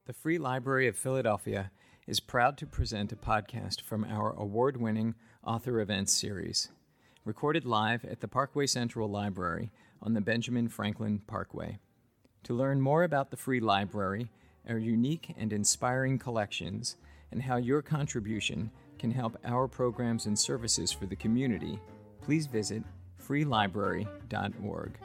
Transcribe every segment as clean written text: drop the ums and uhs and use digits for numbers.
The Free Library of Philadelphia is proud to present a podcast from our award-winning Author Events series, recorded live at the Parkway Central Library on the Benjamin Franklin Parkway. To learn more about the Free Library, our unique and inspiring collections, and how your contribution can help our programs and services for the community, please visit freelibrary.org.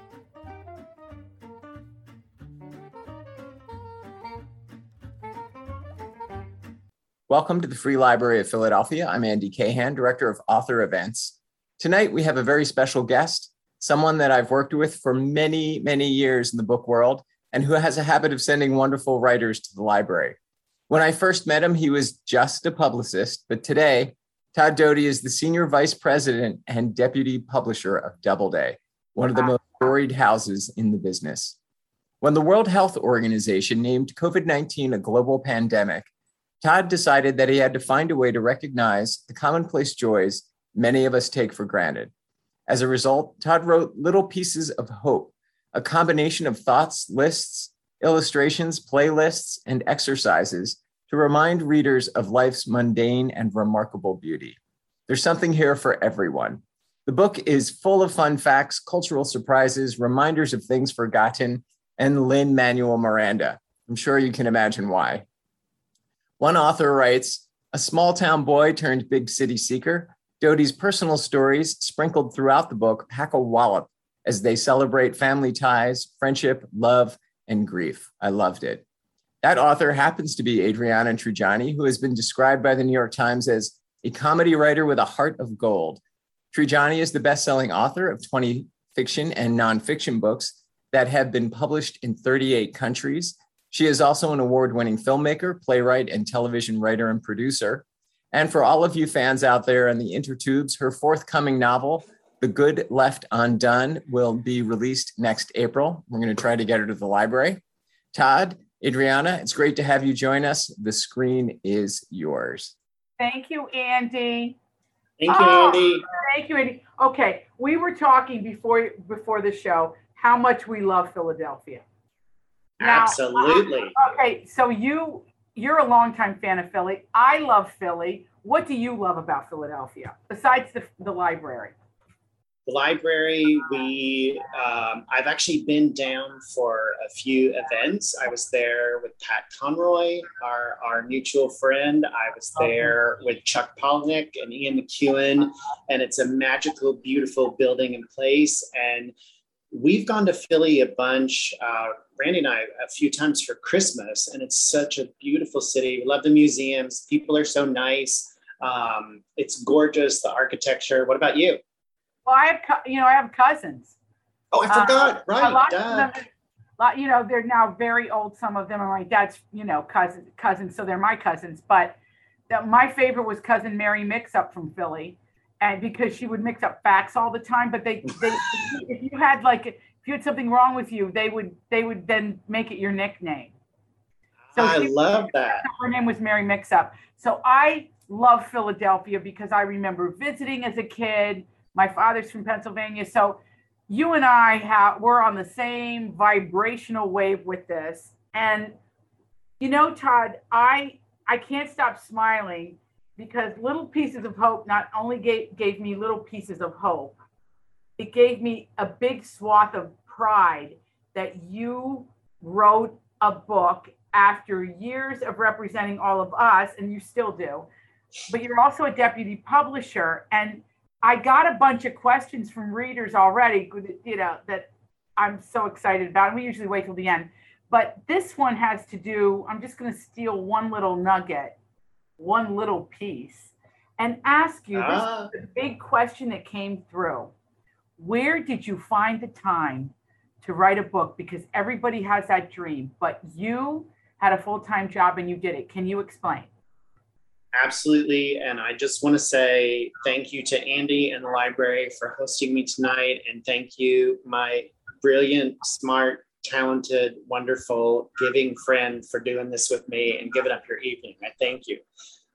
Welcome to the Free Library of Philadelphia. I'm Andy Cahan, Director of Author Events. Tonight, we have a very special guest, someone that I've worked with for many, many years in the book world, and who has a habit of sending wonderful writers to the library. When I first met him, he was just a publicist, but today, Todd Doty is the Senior Vice President and Deputy Publisher of Doubleday, one of the most storied houses in the business. When the World Health Organization named COVID-19 a global pandemic, Todd decided that he had to find a way to recognize the commonplace joys many of us take for granted. As a result, Todd wrote Little Pieces of Hope, a combination of thoughts, lists, illustrations, playlists, and exercises to remind readers of life's mundane and remarkable beauty. There's something here for everyone. The book is full of fun facts, cultural surprises, reminders of things forgotten, and Lin-Manuel Miranda. I'm sure you can imagine why. One author writes, a small town boy turned big city seeker, Doty's personal stories sprinkled throughout the book pack a wallop as they celebrate family ties, friendship, love, and grief. I loved it. That author happens to be Adriana Trigiani, who has been described by the New York Times as a comedy writer with a heart of gold. Trigiani is the best-selling author of 20 fiction and nonfiction books that have been published in 38 countries. She is also an award-winning filmmaker, playwright, and television writer and producer. And for all of you fans out there in the intertubes, her forthcoming novel, The Good Left Undone, will be released next April. We're going to try to get her to the library. Todd, Adriana, it's great to have you join us. The screen is yours. Thank you, Andy. Thank you, Andy. Thank you, Andy. Okay, we were talking before the show how much we love Philadelphia. Now, absolutely. Okay, so you're a longtime fan of Philly. I love Philly. What do you love about Philadelphia besides the library? The library, I've actually been down for a few events. I was there with Pat Conroy, our mutual friend. I was there with Chuck Palahniuk and Ian McEwan, and it's a magical, beautiful building and place. And we've gone to Philly a bunch, Randy and I, a few times for Christmas, and it's such a beautiful city. We love the museums. People are so nice. It's gorgeous, the architecture. What about you? Well, I have cousins. Oh, I forgot. Right. A lot of them, they're now very old. Some of them are my dad's, cousins. So they're my cousins. But my favorite was cousin Mary Mix-Up from Philly. And because she would mix up facts all the time, but they if you had something wrong with you, they would then make it your nickname. So I love that. Her name was Mary Mix-Up. So I love Philadelphia because I remember visiting as a kid. My father's from Pennsylvania, so you and we're on the same vibrational wave with this. And Todd, I can't stop smiling, because Little Pieces of Hope not only gave me little pieces of hope, it gave me a big swath of pride that you wrote a book after years of representing all of us, and you still do, but you're also a deputy publisher. And I got a bunch of questions from readers already, that I'm so excited about. And we usually wait till the end, but this one has to do, I'm just going to steal one little nugget, one little piece, and ask you, this is the big question that came through. Where did you find the time to write a book? Because everybody has that dream, but you had a full-time job and you did it. Can you explain? Absolutely. And I just want to say thank you to Andy and the library for hosting me tonight. And thank you, my brilliant, smart, talented, wonderful, giving friend, for doing this with me and giving up your evening. I thank you.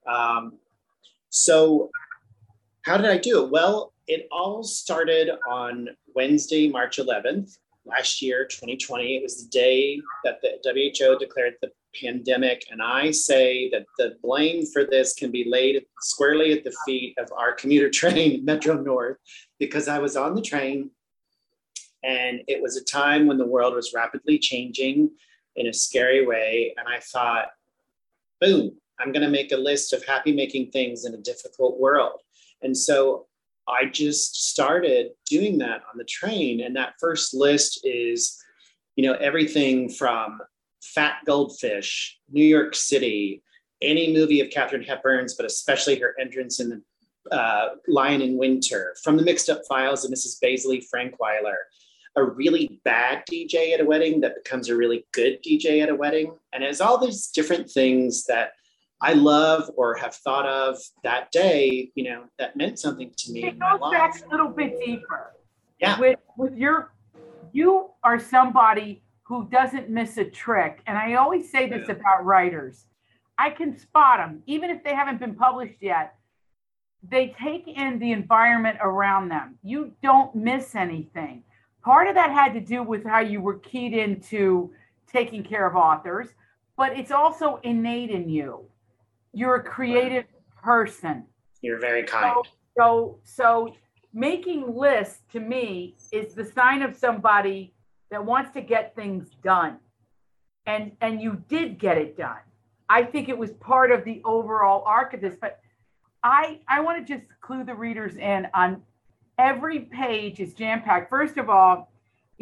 So how did I do it? Well, it all started on Wednesday, March 11th, last year, 2020. It was the day that the WHO declared the pandemic. And I say that the blame for this can be laid squarely at the feet of our commuter train, Metro North, because I was on the train and it was a time when the world was rapidly changing in a scary way. And I thought, boom, I'm going to make a list of happy making things in a difficult world. And so I just started doing that on the train. And that first list is, everything from Fat Goldfish, New York City, any movie of Katharine Hepburn's, but especially her entrance in the Lion in Winter, from the Mixed Up Files of Mrs. Baisley Frankweiler, a really bad DJ at a wedding that becomes a really good DJ at a wedding. And it's all these different things that I love or have thought of that day, that meant something to me. It goes back a little bit deeper. Yeah. You are somebody who doesn't miss a trick. And I always say this about writers. I can spot them, even if they haven't been published yet. They take in the environment around them. You don't miss anything. Part of that had to do with how you were keyed into taking care of authors, but it's also innate in you. You're a creative person. You're very kind. So making lists to me is the sign of somebody that wants to get things done. And you did get it done. I think it was part of the overall arc of this, but I want to just clue the readers in on every page is jam-packed. First of all,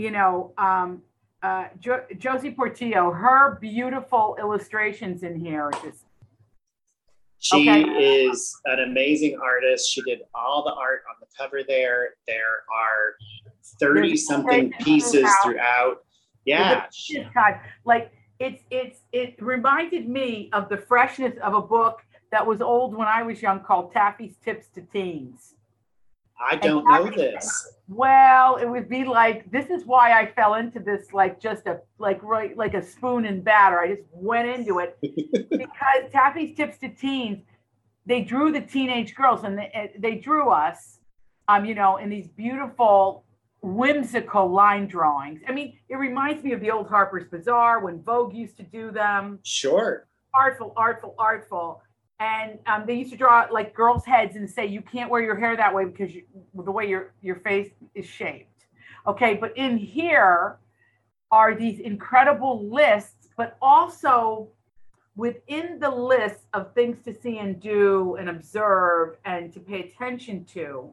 Josie Portillo, her beautiful illustrations in here are just. She is an amazing artist. She did all the art on the cover there. There are 30-something pieces throughout. Yeah. Like it reminded me of the freshness of a book that was old when I was young called Taffy's Tips to Teens. I don't know this. Well, it would be like, this is why I fell into this, like like a spoon and batter. I just went into it because Taffy's Tips to Teens, they drew the teenage girls and they drew us, in these beautiful, whimsical line drawings. I mean, it reminds me of the old Harper's Bazaar when Vogue used to do them. Sure. Artful. And they used to draw like girls' heads and say, you can't wear your hair that way because the way your face is shaped. Okay, but in here are these incredible lists, but also within the list of things to see and do and observe and to pay attention to,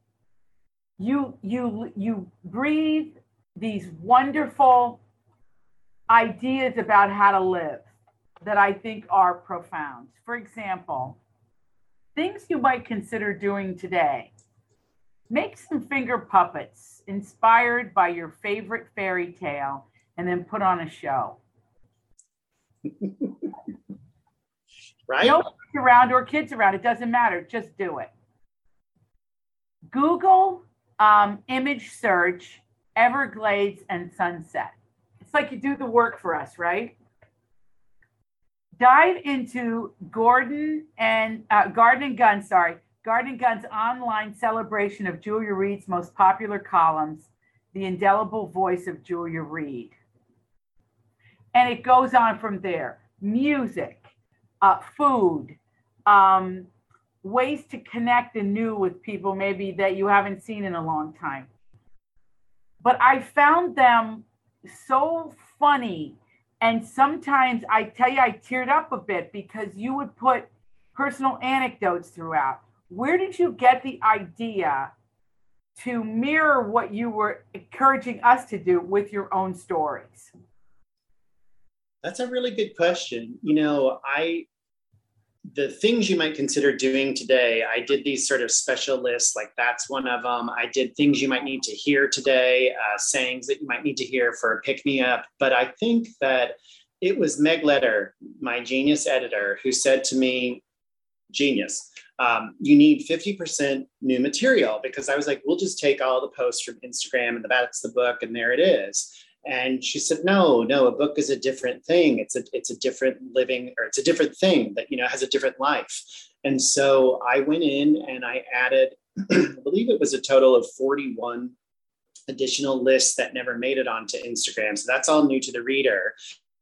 you breathe these wonderful ideas about how to live that I think are profound. For example, things you might consider doing today. Make some finger puppets inspired by your favorite fairy tale and then put on a show. Right? No kids around or kids around, it doesn't matter, just do it. Google image search Everglades and sunset. It's like you do the work for us, right? Dive into Garden and Gun's online celebration of Julia Reed's most popular columns, The Indelible Voice of Julia Reed. And it goes on from there. Music, food, ways to connect anew with people maybe that you haven't seen in a long time. But I found them so funny. And sometimes I tell you, I teared up a bit because you would put personal anecdotes throughout. Where did you get the idea to mirror what you were encouraging us to do with your own stories? That's a really good question. The things you might consider doing today, I did these sort of special lists, like that's one of them. I did things you might need to hear today, sayings that you might need to hear for a pick-me-up. But I think that it was Meg Letter, my Genius editor, who said to me, Genius, you need 50% new material, because I was like, we'll just take all the posts from Instagram and that's the book and there it is. And she said, no, a book is a different thing. It's a different living, or it's a different thing that, has a different life. And so I went in and I added, I believe it was a total of 41 additional lists that never made it onto Instagram. So that's all new to the reader.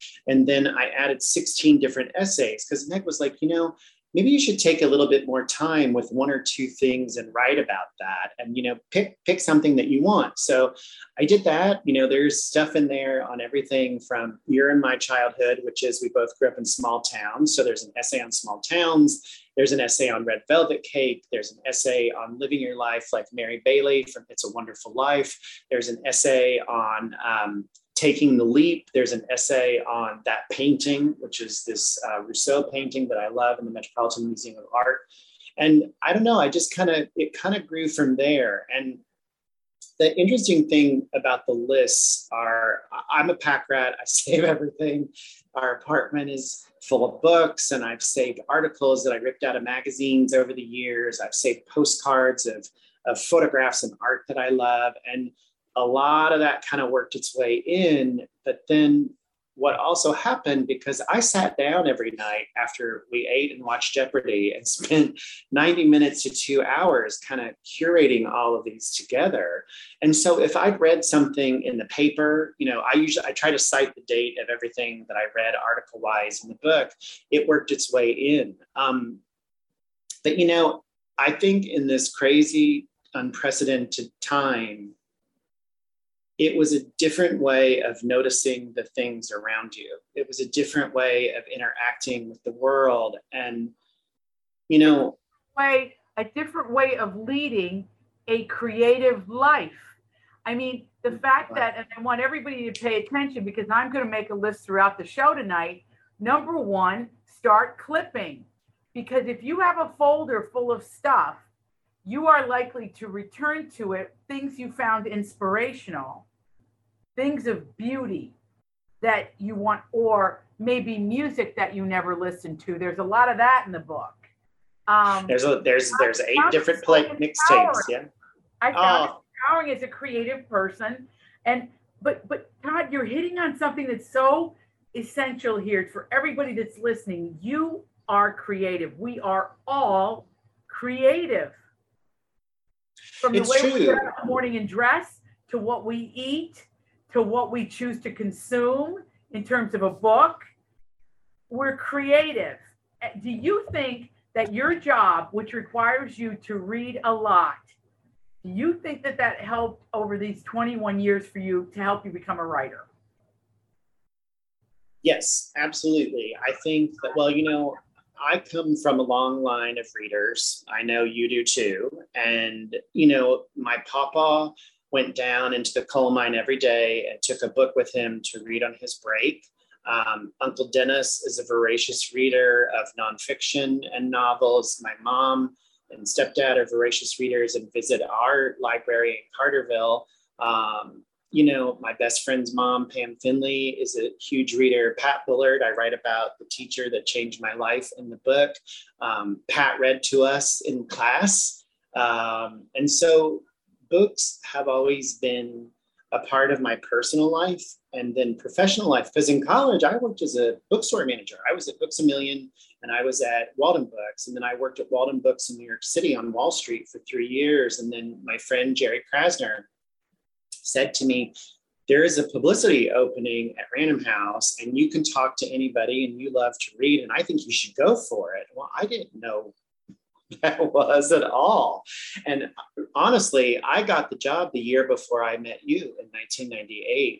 And then I added 16 different essays because Meg was like, maybe you should take a little bit more time with one or two things and write about that, and pick something that you want. So I did that. There's stuff in there on everything from Year in My Childhood, which is we both grew up in small towns. So there's an essay on small towns. There's an essay on Red Velvet Cake. There's an essay on living your life like Mary Bailey from It's a Wonderful Life. There's an essay on Taking the Leap. There's an essay on that painting, which is this Rousseau painting that I love in the Metropolitan Museum of Art. And I don't know, it kind of grew from there. And the interesting thing about the lists are, I'm a pack rat. I save everything. Our apartment is full of books, and I've saved articles that I ripped out of magazines over the years. I've saved postcards of photographs and art that I love. And a lot of that kind of worked its way in. But then what also happened, because I sat down every night after we ate and watched Jeopardy and spent 90 minutes to 2 hours kind of curating all of these together. And so if I'd read something in the paper, I try to cite the date of everything that I read article wise in the book. It worked its way in. But I think in this crazy, unprecedented time, it was a different way of noticing the things around you. It was a different way of interacting with the world. And, a different way of leading a creative life. I mean, the fact that, and I want everybody to pay attention because I'm going to make a list throughout the show tonight. Number one, start clipping. Because if you have a folder full of stuff, you are likely to return to it things you found inspirational, things of beauty that you want, or maybe music that you never listened to. There's a lot of that in the book. There's 8 different mixtapes. Yeah, I found it empowering as a creative person, but Todd, you're hitting on something that's so essential here for everybody that's listening. You are creative. We are all creative. From the way we get up in the morning and dress, to what we eat, to what we choose to consume in terms of a book, we're creative. Do you think that your job, which requires you to read a lot, do you think that helped over these 21 years for you to help you become a writer? Yes, absolutely. I think that, I come from a long line of readers. I know you do too. And, my papa went down into the coal mine every day and took a book with him to read on his break. Uncle Dennis is a voracious reader of nonfiction and novels. My mom and stepdad are voracious readers and visit our library in Carterville. My best friend's mom, Pam Finley, is a huge reader. Pat Bullard, I write about the teacher that changed my life in the book. Pat read to us in class. And so books have always been a part of my personal life and then professional life. Because in college, I worked as a bookstore manager. I was at Books A Million and I was at Walden Books. And then I worked at Walden Books in New York City on Wall Street for 3 years. And then my friend, Jerry Krasner, said to me, there is a publicity opening at Random House and you can talk to anybody and you love to read. And I think you should go for it. Well, I didn't know that was at all. And honestly, I got the job the year before I met you in 1998.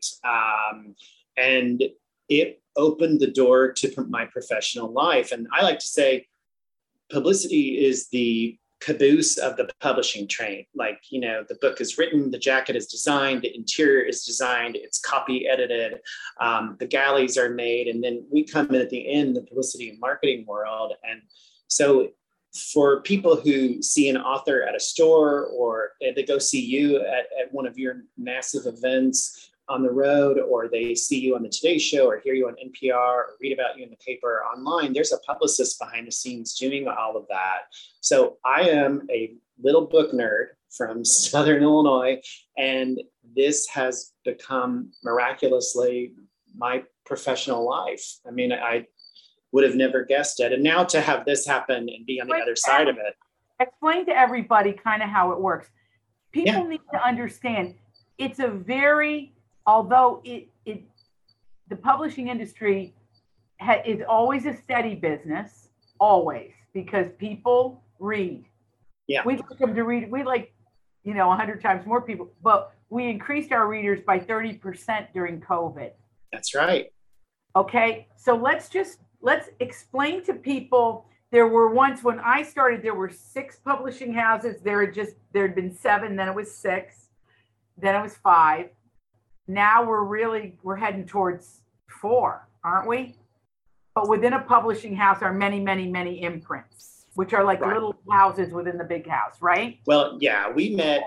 And it opened the door to my professional life. And I like to say publicity is the caboose of the publishing train. The book is written, the jacket is designed, the interior is designed, it's copy edited, the galleys are made, and then we come in at the end, the publicity and marketing world. And so for people who see an author at a store or they go see you at one of your massive events on the road, or they see you on the Today Show or hear you on NPR or read about you in the paper or online, there's a publicist behind the scenes doing all of that. So I am a little book nerd from Southern Illinois, and this has become miraculously my professional life. I mean, I would have never guessed it. And now to have this happen and be on the other side of it. Explain to everybody kind of how it works. People need to understand it's a very, although it the publishing industry is always a steady business, always, because people read. Yeah. We took them to read. We 100 times more people, but we increased our readers by 30% during COVID. That's right. Okay. So let's explain to people. There were once when I started, there were 6 publishing houses. There had been 7, then it was 6, then it was 5. Now we're heading towards 4, aren't we? But within a publishing house are many, many, many imprints, which are like little houses within the big house, right? Well, yeah, we met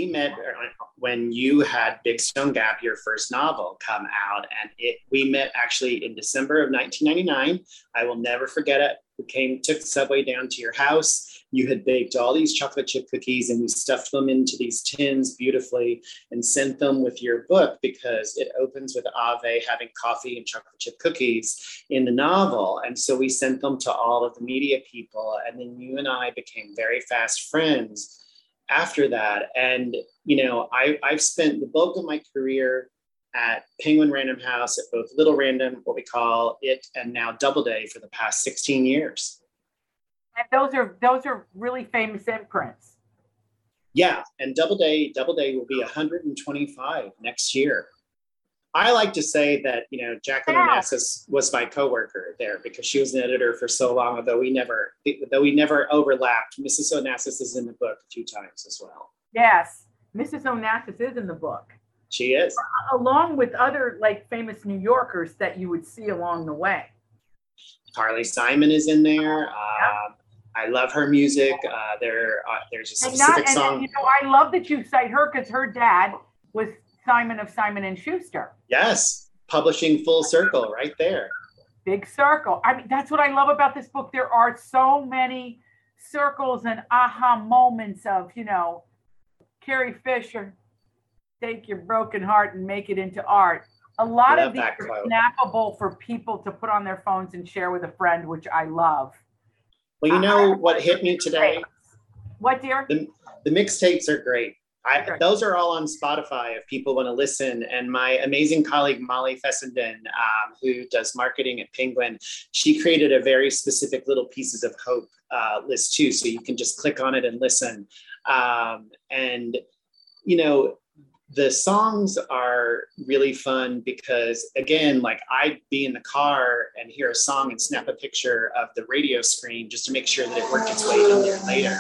when you had Big Stone Gap, your first novel, come out, and we met actually in December of 1999. I will never forget it. We took the subway down to your house. You had baked all these chocolate chip cookies, and we stuffed them into these tins beautifully and sent them with your book, because it opens with Ave having coffee and chocolate chip cookies in the novel. And so we sent them to all of the media people, and then you and I became very fast friends after that. And, I've spent the bulk of my career at Penguin Random House, at both Little Random, what we call it, and now Doubleday for the past 16 years. And those are really famous imprints. Yeah, and Doubleday will be 125 next year. I like to say that, Jacqueline Onassis was my coworker there, because she was an editor for so long, although we never overlapped. Mrs. Onassis is in the book a few times as well. Yes, Mrs. Onassis is in the book. She is. Along with other famous New Yorkers that you would see along the way. Carly Simon is in there. I love her music. There's a specific song. I love that you cite her, because her dad was Simon of Simon and Schuster. Yes, publishing full circle right there. Big circle. I mean, that's what I love about this book. There are so many circles and aha moments of, Carrie Fisher, take your broken heart and make it into art. A lot of these are snappable for people to put on their phones and share with a friend, which I love. Well, what hit me today? What, dear? The mixtapes are great. Those are all on Spotify if people want to listen. And my amazing colleague, Molly Fessenden, who does marketing at Penguin, she created a very specific little pieces of hope list too. So you can just click on it and listen. The songs are really fun because, again, I'd be in the car and hear a song and snap a picture of the radio screen just to make sure that it worked its way in there later.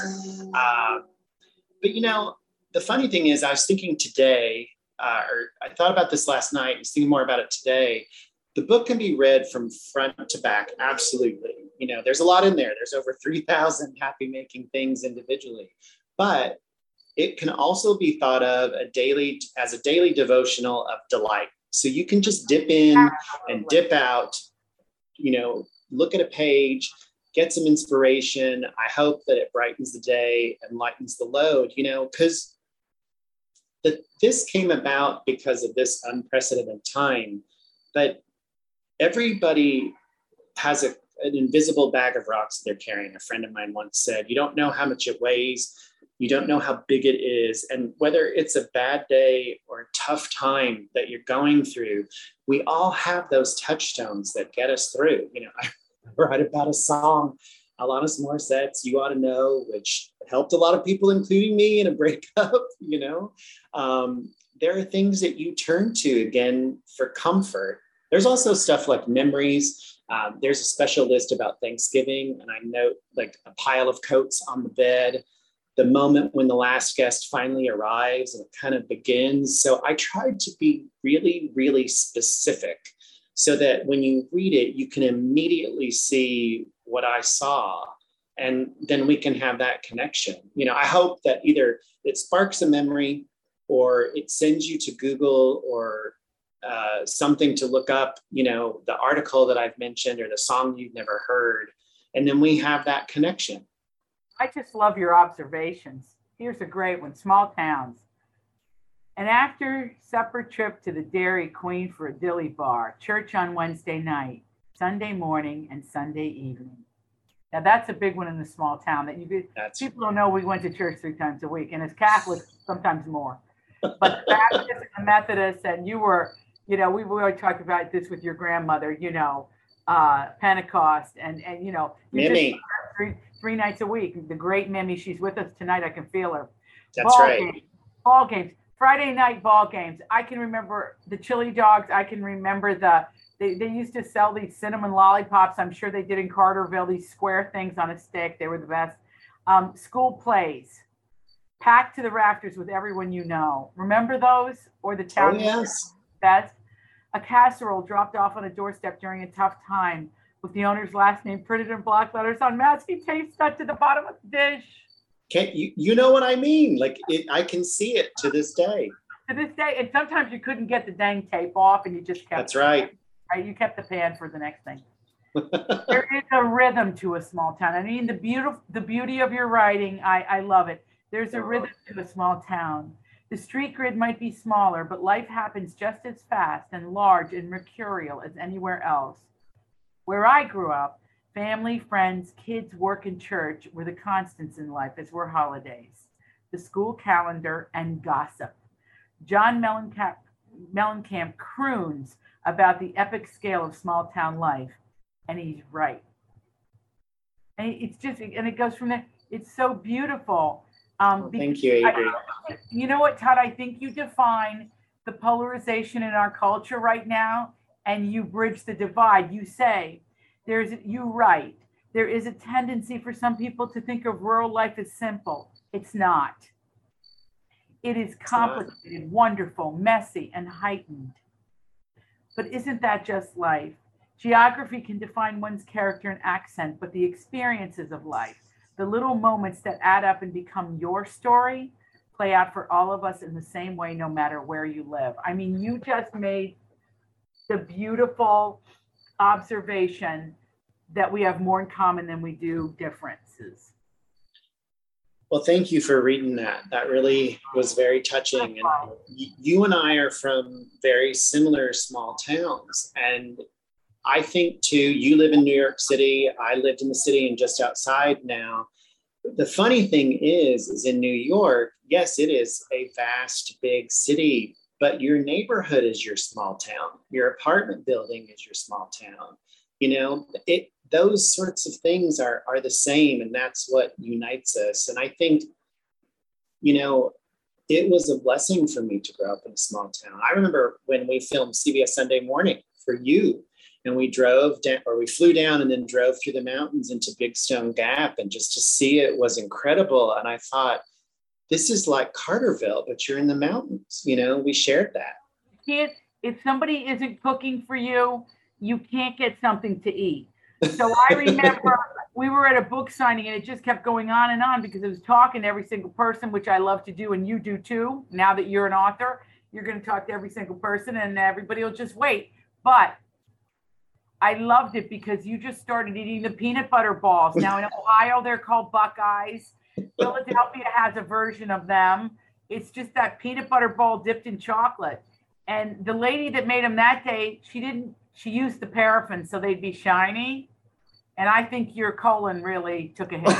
But the funny thing is, I was thinking today, or I thought about this last night, I was thinking more about it today. The book can be read from front to back, absolutely. There's a lot in there. There's over 3,000 happy-making things individually. But it can also be thought of as a daily devotional of delight. So you can just dip in and dip out, look at a page, get some inspiration. I hope that it brightens the day and lightens the load, because this came about because of this unprecedented time. But everybody has an invisible bag of rocks that they're carrying. A friend of mine once said, you don't know how much it weighs. You don't know how big it is. And whether it's a bad day or a tough time that you're going through, we all have those touchstones that get us through. I write about a song, Alanis Morissette's You Ought to Know, which helped a lot of people, including me, in a breakup. There are things that you turn to, again, for comfort. There's also stuff like memories. There's a special list about Thanksgiving, and I note a pile of coats on the bed, the moment when the last guest finally arrives and it kind of begins. So I tried to be really, really specific so that when you read it, you can immediately see what I saw. And then we can have that connection. I hope that either it sparks a memory or it sends you to Google or something to look up, the article that I've mentioned or the song you've never heard. And then we have that connection. I just love your observations. Here's a great one, small towns. An after supper trip to the Dairy Queen for a dilly bar, church on Wednesday night, Sunday morning, and Sunday evening. Now that's a big one in the small town that people don't know we went to church 3 times a week. And as Catholics, sometimes more. But the Baptists and the Methodists, and you were We always talk about this with your grandmother, Pentecost and you just Mimi. three nights a week. The great Mimi, she's with us tonight. I can feel her. That's right. Ball games, Friday night ball games. I can remember the chili dogs. I can remember they used to sell these cinnamon lollipops. I'm sure they did in Carterville, these square things on a stick. They were the best. School plays, packed to the rafters with everyone you know. Remember those? Or the town? Oh, yes. Best. A casserole dropped off on a doorstep during a tough time with the owner's last name printed in block letters on masking tape stuck to the bottom of the dish. You know what I mean? Like I can see it to this day. To this day, and sometimes you couldn't get the dang tape off, and you just kept. That's right. Right, you kept the pan for the next thing. There is a rhythm to a small town. I mean, the beauty of your writing, I love it. There's a rhythm to a small town. The street grid might be smaller, but life happens just as fast and large and mercurial as anywhere else. Where I grew up, family, friends, kids, work, and church were the constants in life, as were holidays, the school calendar, and gossip. John Mellencamp croons about the epic scale of small town life, and he's right. And it goes from there. It's so beautiful. Thank you, Avery. You know what, Todd? I think you define the polarization in our culture right now, and you bridge the divide. You say, there is a tendency for some people to think of rural life as simple. It's not. It is complicated, wonderful, messy, and heightened. But isn't that just life? Geography can define one's character and accent, but the experiences of life, the little moments that add up and become your story, play out for all of us in the same way, no matter where you live. I mean, you just made the beautiful observation that we have more in common than we do differences. Well, thank you for reading that. That really was very touching. And you and I are from very similar small towns. And I think too, you live in New York City. I lived in the city and just outside now. The funny thing is in New York, yes, it is a vast, big city, but your neighborhood is your small town. Your apartment building is your small town. Those sorts of things are the same, and that's what unites us. And I think, it was a blessing for me to grow up in a small town. I remember when we filmed CBS Sunday Morning for you, and we drove down, or we flew down and then drove through the mountains into Big Stone Gap, and just to see it was incredible. And I thought, this is like Carterville, but you're in the mountains. We shared that. If somebody isn't cooking for you, you can't get something to eat. So I remember we were at a book signing and it just kept going on because it was talking to every single person, which I love to do. And you do too. Now that you're an author, you're going to talk to every single person and everybody will just wait. But I loved it because you just started eating the peanut butter balls. Now in Ohio, they're called Buckeyes. Philadelphia has a version of them. It's just that peanut butter ball dipped in chocolate. And the lady that made them that day, she used the paraffin so they'd be shiny. And I think your colon really took a hit.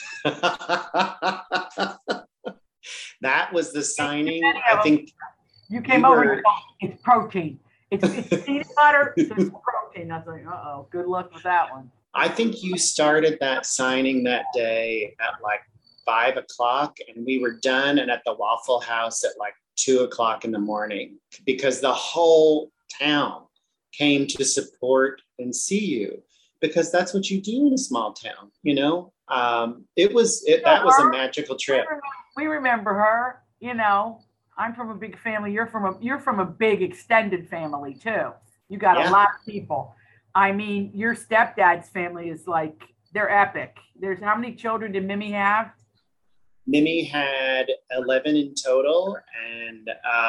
That was the signing. I think you came over and it's protein. It's peanut butter, it's protein. I was like, good luck with that one. I think you started that signing that day at like 5 o'clock, and we were done and at the Waffle House at like 2 o'clock in the morning, because the whole town came to support and see you, because that's what you do in a small town. That was a magical trip. We remember her. I'm from a big family. You're from a big extended family too. You got a lot of people. I mean, your stepdad's family is like, they're epic. There's how many children did Mimi have? Mimi had 11 in total, and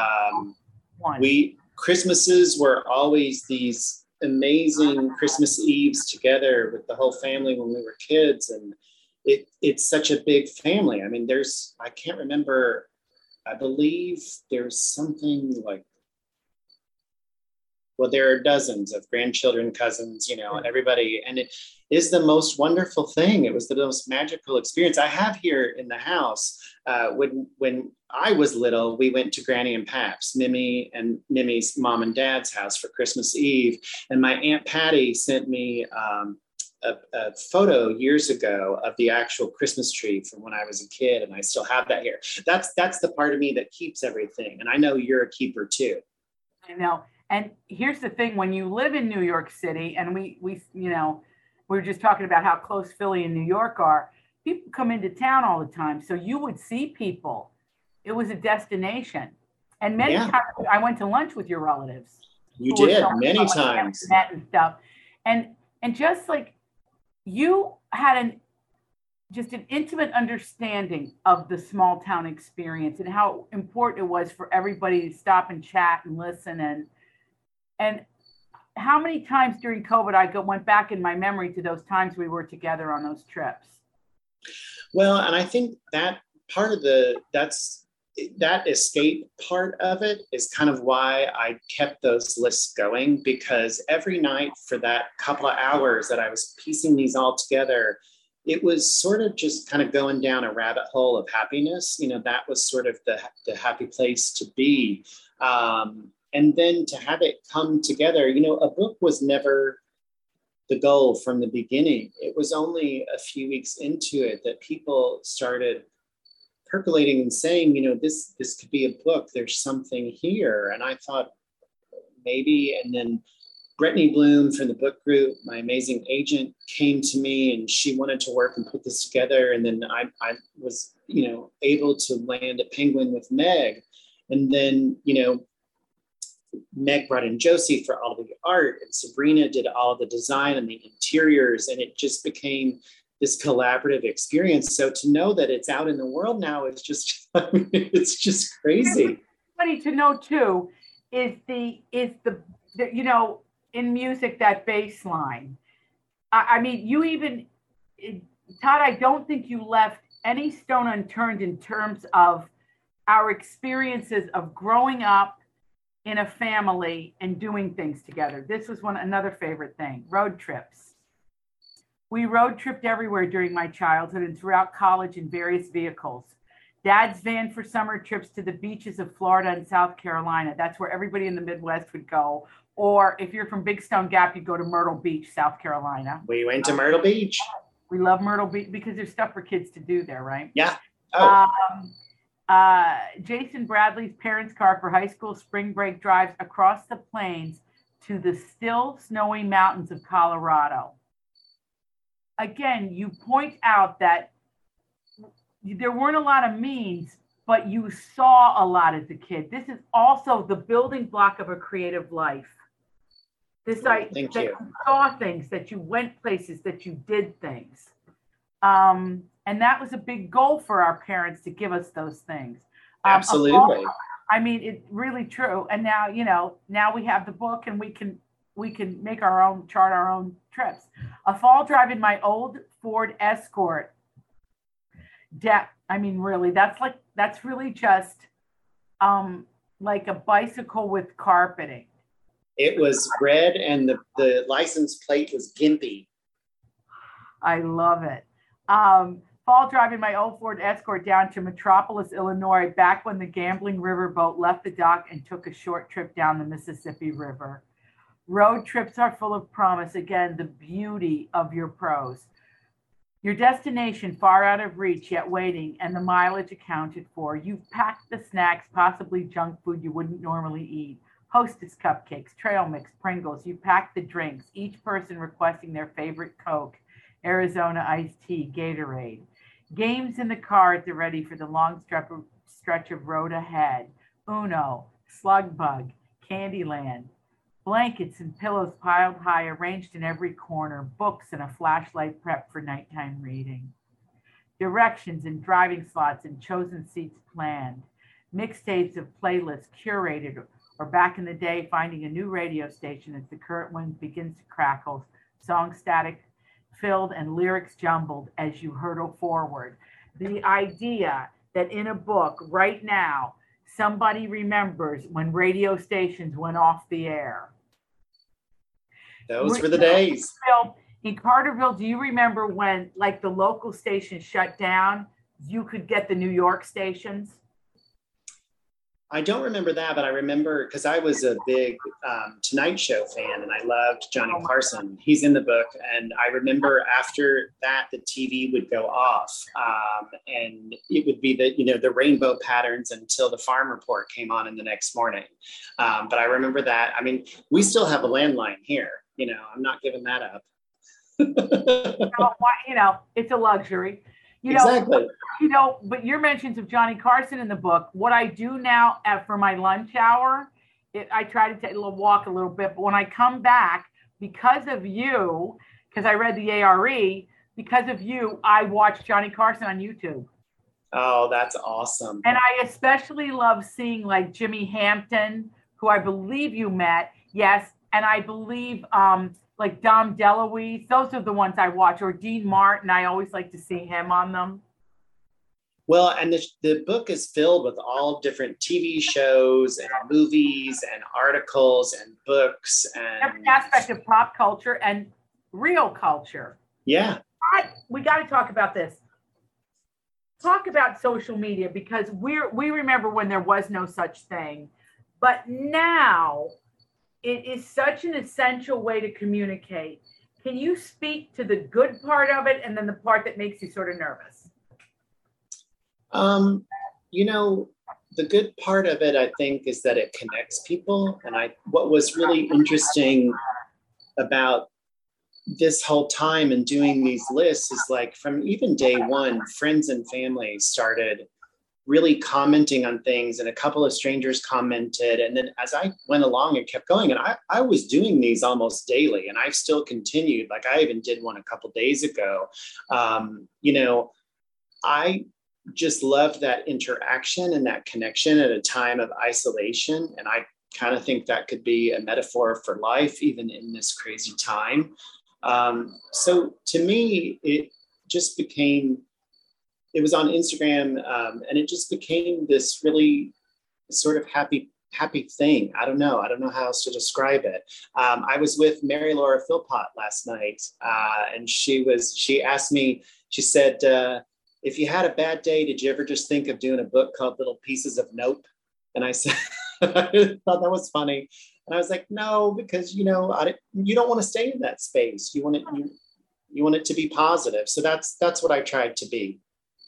Christmases were always these amazing Christmas Eves together with the whole family when we were kids, and it's such a big family. I mean, I can't remember. I believe there's something like Well, there are dozens of grandchildren, cousins, everybody. And it is the most wonderful thing. It was the most magical experience I have here in the house. When I was little, we went to Granny and Pap's, Mimi's mom and dad's house for Christmas Eve. And my Aunt Patty sent me a photo years ago of the actual Christmas tree from when I was a kid. And I still have that here. That's the part of me that keeps everything. And I know you're a keeper too. I know. And here's the thing, when you live in New York City, and we were just talking about how close Philly and New York are, people come into town all the time. So you would see people. It was a destination. And many times I went to lunch with your relatives. You did, many times. And stuff. And just like you had just an intimate understanding of the small town experience and how important it was for everybody to stop and chat and listen. And how many times during COVID I went back in my memory to those times we were together on those trips? Well, and I think that part of that escape part of it is kind of why I kept those lists going, because every night for that couple of hours that I was piecing these all together, it was sort of just kind of going down a rabbit hole of happiness. That was sort of the happy place to be. And then to have it come together, a book was never the goal from the beginning. It was only a few weeks into it that people started percolating and saying, this could be a book. There's something here. And I thought maybe, and then Brittany Bloom from the book group, my amazing agent, came to me and she wanted to work and put this together. And then I was, able to land at Penguin with Meg. And then, Meg brought in Josie for all of the art, and Sabrina did all of the design and the interiors, and it just became this collaborative experience. So to know that it's out in the world now is just, it's just crazy. Funny to know too is the in music, that bass line. I mean, you even, Todd, I don't think you left any stone unturned in terms of our experiences of growing up in a family and doing things together. This was another favorite thing, road trips. We road tripped everywhere during my childhood and throughout college in various vehicles. Dad's van for summer trips to the beaches of Florida and South Carolina. That's where everybody in the Midwest would go. Or if you're from Big Stone Gap, you'd go to Myrtle Beach, South Carolina. We went to Myrtle Beach. We love Myrtle Beach because there's stuff for kids to do there, right? Yeah. Oh. Jason Bradley's parents' car for high school spring break drives across the plains to the still snowy mountains of Colorado. Again, you point out that there weren't a lot of means, but you saw a lot as a kid. This is also the building block of a creative life. That you saw things, that you went places, that you did things. And that was a big goal for our parents to give us those things. Absolutely. I mean, it's really true. And now, now we have the book and we can make chart our own trips. A fall drive in my old Ford Escort. I mean, really, that's really just like a bicycle with carpeting. It was red and the license plate was gimpy. I love it. Fall drive in my old Ford Escort down to Metropolis, Illinois, back when the gambling riverboat left the dock and took a short trip down the Mississippi River. Road trips are full of promise. Again, the beauty of your prose. Your destination far out of reach, yet waiting, and the mileage accounted for. You've packed the snacks, possibly junk food you wouldn't normally eat. Hostess cupcakes, trail mix, Pringles. You packed the drinks, each person requesting their favorite Coke, Arizona iced tea, Gatorade. Games in the car at the ready for the long stretch of road ahead. Uno, Slug Bug, Candyland. Blankets and pillows piled high, arranged in every corner. Books and a flashlight prep for nighttime reading. Directions and driving slots and chosen seats planned. Mixtapes of playlists curated, or back in the day, finding a new radio station as the current one begins to crackle. Song static filled and lyrics jumbled as you hurtle forward. The idea that in a book right now, somebody remembers when radio stations went off the air. Those were the days. In Carterville, do you remember when like the local station shut down, you could get the New York stations? I don't remember that, but I remember because I was a big Tonight Show fan and I loved Johnny Carson. He's in the book. And I remember after that, the TV would go off and it would be the rainbow patterns until the Farm Report came on in the next morning. But I remember that. I mean, we still have a landline here. I'm not giving that up. It's a luxury. Exactly. But your mentions of Johnny Carson in the book, what I do now for my lunch hour, I try to take a little walk a little bit, but when I come back, because of you, because I read the ARE, because of you, I watch Johnny Carson on YouTube. Oh, that's awesome. And I especially love seeing like Jimmy Hampton, who I believe you met. Yes. And I believe like Dom DeLuise, those are the ones I watch, or Dean Martin. I always like to see him on them. Well, and the book is filled with all different TV shows and movies and articles and books and every aspect of pop culture and real culture. Yeah. We got to talk about this. Talk about social media, because we remember when there was no such thing, but now it is such an essential way to communicate. Can you speak to the good part of it and then the part that makes you sort of nervous? The good part of it, I think, is that it connects people. And what was really interesting about this whole time and doing these lists is like from even day one, friends and family started really commenting on things, and a couple of strangers commented. And then as I went along and kept going, and I was doing these almost daily, and I've still continued. Like I even did one a couple days ago. I just loved that interaction and that connection at a time of isolation. And I kind of think that could be a metaphor for life, even in this crazy time. So to me, it just became, it was on Instagram, and it just became this really sort of happy thing. I don't know how else to describe it. I was with Mary Laura Philpott last night, and she asked me, she said, if you had a bad day, did you ever just think of doing a book called Little Pieces of Nope? And I said, I thought that was funny. And I was like, no, because, you don't want to stay in that space. You want it to be positive. So that's what I tried to be.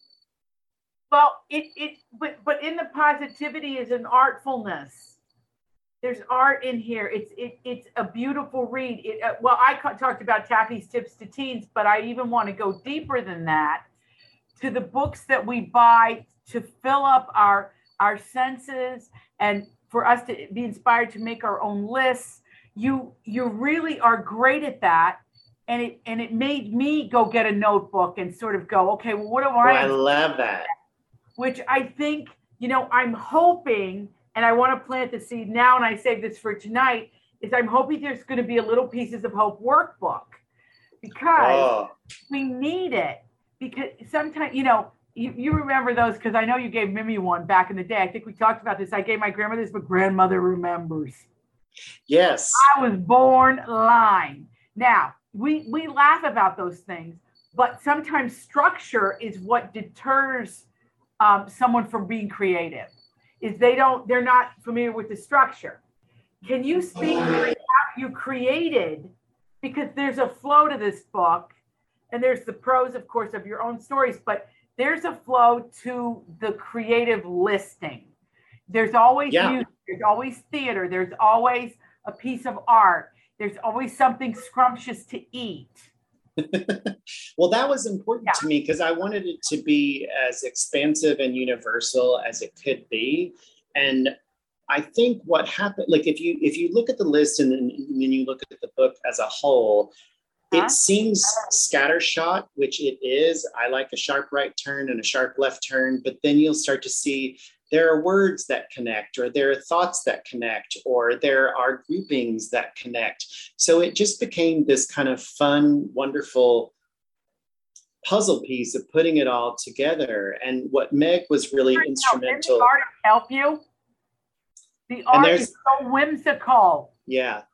Well, but in the positivity is an artfulness. There's art in here. It's a beautiful read. I talked about Taffy's Tips to Teens, but I even want to go deeper than that, to the books that we buy to fill up our senses and for us to be inspired to make our own lists. You really are great at that. And it made me go get a notebook and sort of go, okay, well, what do I? I love that. Which I think, I'm hoping, and I want to plant the seed now, and I save this for tonight, is I'm hoping there's going to be a Little Pieces of Hope workbook, because we need it. Because sometimes, you remember those, because I know you gave Mimi one back in the day. I think we talked about this. I gave my grandmother this, but grandmother remembers. Yes. I was born line. Now, we laugh about those things, but sometimes structure is what deters someone from being creative. Is they're not familiar with the structure. Can you speak to how you created, because there's a flow to this book, and there's the prose, of course, of your own stories, but there's a flow to the creative listing. There's always music, there's always theater, there's always a piece of art, there's always something scrumptious to eat. Well, that was important to me, because I wanted it to be as expansive and universal as it could be. And I think what happened, like if you look at the list and then you look at the book as a whole, it seems scattershot, which it is. I like a sharp right turn and a sharp left turn, but then you'll start to see there are words that connect, or there are thoughts that connect, or there are groupings that connect. So it just became this kind of fun, wonderful puzzle piece of putting it all together. And what Meg was really instrumental. Didn't the art help you? The art is so whimsical. Yeah.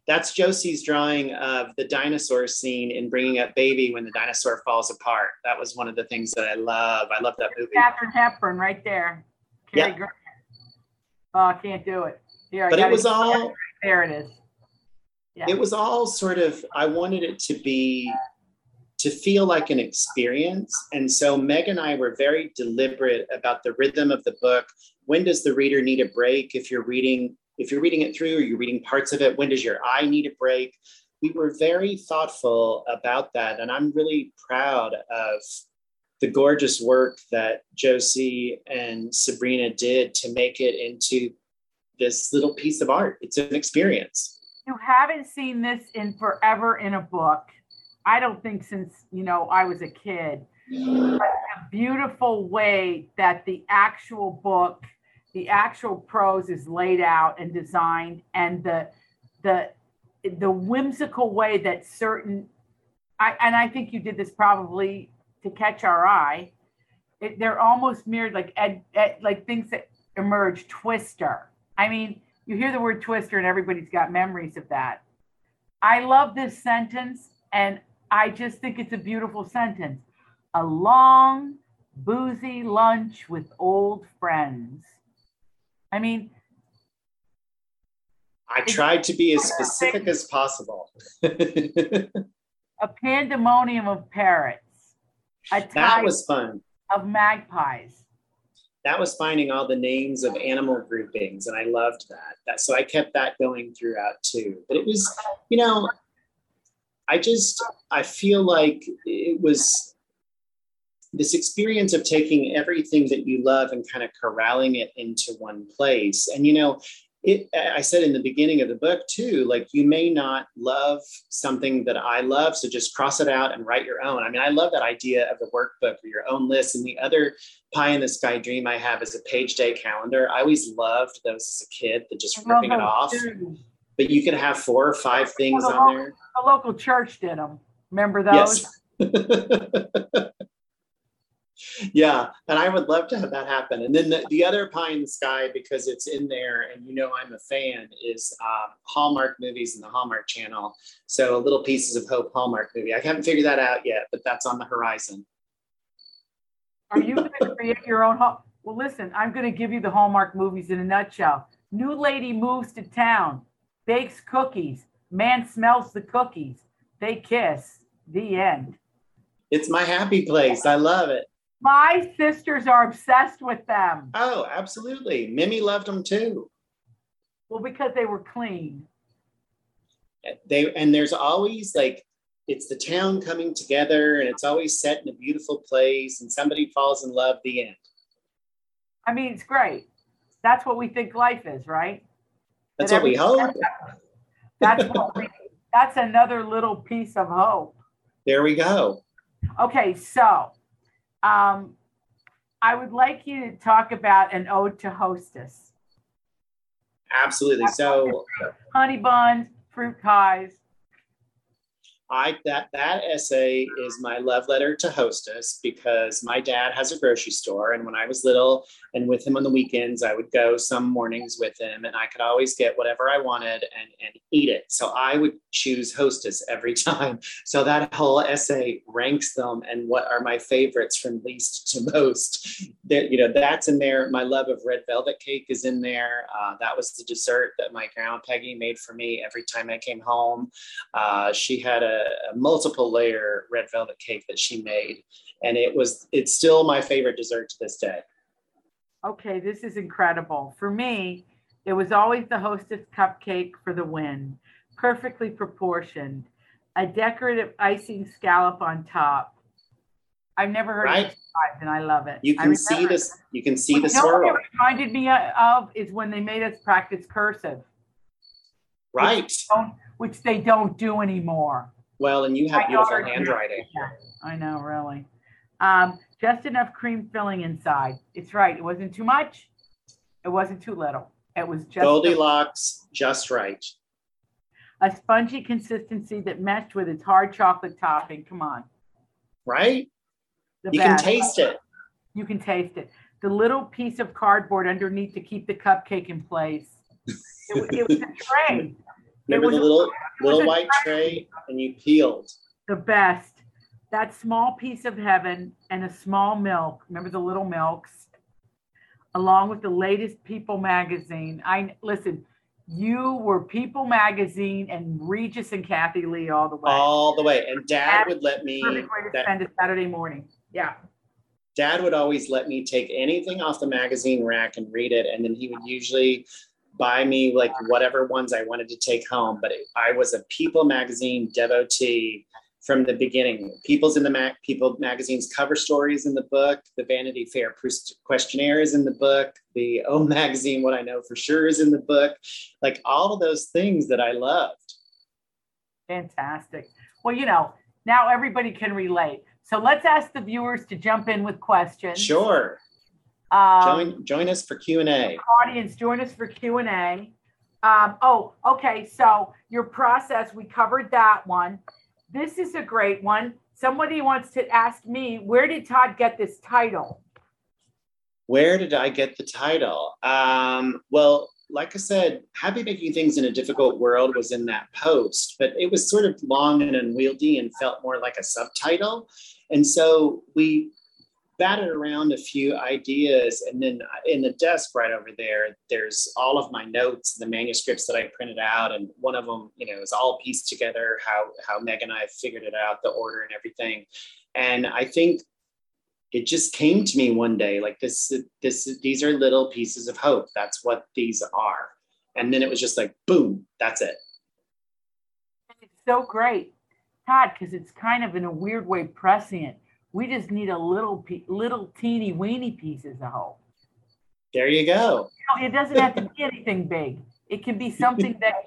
That's Josie's drawing of the dinosaur scene in Bringing Up Baby when the dinosaur falls apart. That was one of the things that I love. I love that movie. Katharine Hepburn right there. Cary Grant. Oh, I can't do it. Here, but it was all, right there it is. Yeah. It was all sort of, I wanted it to feel like an experience. And so Meg and I were very deliberate about the rhythm of the book. When does the reader need a break? If you're reading it through or you're reading parts of it, when does your eye need a break? We were very thoughtful about that. And I'm really proud of the gorgeous work that Josie and Sabrina did to make it into this little piece of art. It's an experience. You haven't seen this in forever in a book. I don't think since, I was a kid. But the beautiful way that the actual book, the actual prose is laid out and designed, and the whimsical way that I think you did this probably to catch our eye. They're almost mirrored like things that emerge. Twister. I mean, you hear the word Twister and everybody's got memories of that. I love this sentence, and I just think it's a beautiful sentence. A long, boozy lunch with old friends. I mean, I tried to be as specific as possible. A pandemonium of parrots. That was fun. Of magpies. That was finding all the names of animal groupings, and I loved that. So I kept that going throughout too. But it was, I feel like it was this experience of taking everything that you love and kind of corralling it into one place. And, I said in the beginning of the book too, like, you may not love something that I love, so just cross it out and write your own. I mean, I love that idea of the workbook or your own list. And the other pie in the sky dream I have is a page day calendar. I always loved those as a kid, just ripping it off. But you could have 4 or 5 things on there. The local church did them. Remember those? Yes. Yeah, and I would love to have that happen. And then the other pie in the sky, because it's in there and I'm a fan, is Hallmark movies and the Hallmark Channel. So Little Pieces of Hope Hallmark movie. I haven't figured that out yet, but that's on the horizon. Are you going to create your own? Well, listen, I'm going to give you the Hallmark movies in a nutshell. New lady moves to town, bakes cookies, man smells the cookies, they kiss, the end. It's my happy place. I love it. My sisters are obsessed with them. Oh, absolutely. Mimi loved them too. Well, because they were clean. And there's always it's the town coming together, and it's always set in a beautiful place, and somebody falls in love, the end. I mean, it's great. That's what we think life is, right? That's what we hope. That's another little piece of hope. There we go. Okay, so I would like you to talk about an ode to hostess. Absolutely. So honey buns, fruit pies. That essay is my love letter to Hostess, because my dad has a grocery store, and when I was little and with him on the weekends, I would go some mornings with him, and I could always get whatever I wanted and eat it. So I would choose Hostess every time. So that whole essay ranks them and what are my favorites from least to most. That's in there. My love of red velvet cake is in there. That was the dessert that my grandma Peggy made for me every time I came home. She had a multiple layer red velvet cake that she made, and it's still my favorite dessert to this day. Okay, this is incredible. For me, it was always the Hostess cupcake for the win, perfectly proportioned, a decorative icing scallop on top. I've never heard of it, and I love it. You can see this. You can see the swirl. What it reminded me of is when they made us practice cursive. Right. Which they don't do anymore. Well, and you have beautiful handwriting. Yeah, I know, really. Just enough cream filling inside. It's right. It wasn't too much. It wasn't too little. It was just Goldilocks, just right. A spongy consistency that meshed with its hard chocolate topping. Come on. Right? You can taste it. You can taste it. The little piece of cardboard underneath to keep the cupcake in place. It was a tray. Remember the little white tray, and you peeled. The best. That small piece of heaven and a small milk. Remember the little milks, along with the latest People magazine. Listen. You were People magazine and Regis and Kathy Lee all the way. All the way. And Dad would let me. Perfect way to spend a Saturday morning. Yeah. Dad would always let me take anything off the magazine rack and read it. And then he would usually buy me like whatever ones I wanted to take home. But I was a People magazine devotee from the beginning. People magazine's cover stories in the book. The Vanity Fair questionnaire is in the book. The O magazine, What I Know for Sure, is in the book. Like all of those things that I loved. Fantastic. Well, now everybody can relate. So let's ask the viewers to jump in with questions. Sure. Join us for Q&A. Audience, join us for Q&A. Okay. So your process, we covered that one. This is a great one. Somebody wants to ask me, where did Todd get this title? Where did I get the title? Well, like I said, Happy Making Things in a Difficult World was in that post, but it was sort of long and unwieldy and felt more like a subtitle. And so we batted around a few ideas, and then in the desk right over there, there's all of my notes, the manuscripts that I printed out, and one of them, is all pieced together, how Meg and I figured it out, the order and everything. And I think it just came to me one day, like these are little pieces of hope. That's what these are. And then it was just like, boom, that's it. It's so great, Todd, because it's kind of in a weird way prescient. We just need a little teeny weeny pieces of hope. There you go. It doesn't have to be anything big. It can be something that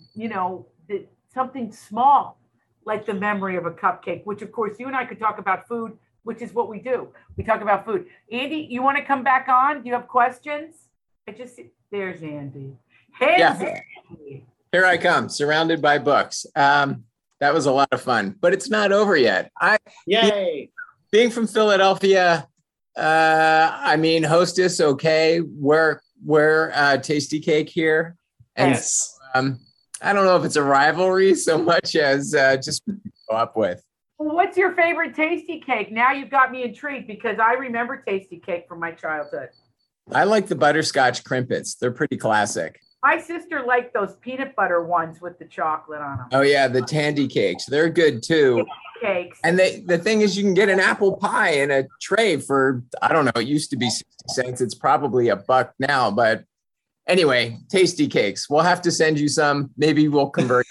something small, like the memory of a cupcake, which of course you and I could talk about food, which is what we do. We talk about food. Andy, you want to come back on? Do you have questions? There's Andy. Hey, yeah. Andy. Here I come, surrounded by books. That was a lot of fun, but it's not over yet. Yay. Being from Philadelphia, Hostess, okay. We're Tasty Cake here. And yes. I don't know if it's a rivalry so much as just go up with. Well, what's your favorite Tasty Cake? Now you've got me intrigued because I remember Tasty Cake from my childhood. I like the butterscotch crimpets. They're pretty classic. My sister liked those peanut butter ones with the chocolate on them. Oh yeah, the Tandy cakes. They're good too. Cakes. And the thing is, you can get an apple pie in a tray for, I don't know, it used to be 60 cents. It's probably $1 now. But anyway, Tasty Cakes. We'll have to send you some. Maybe we'll convert.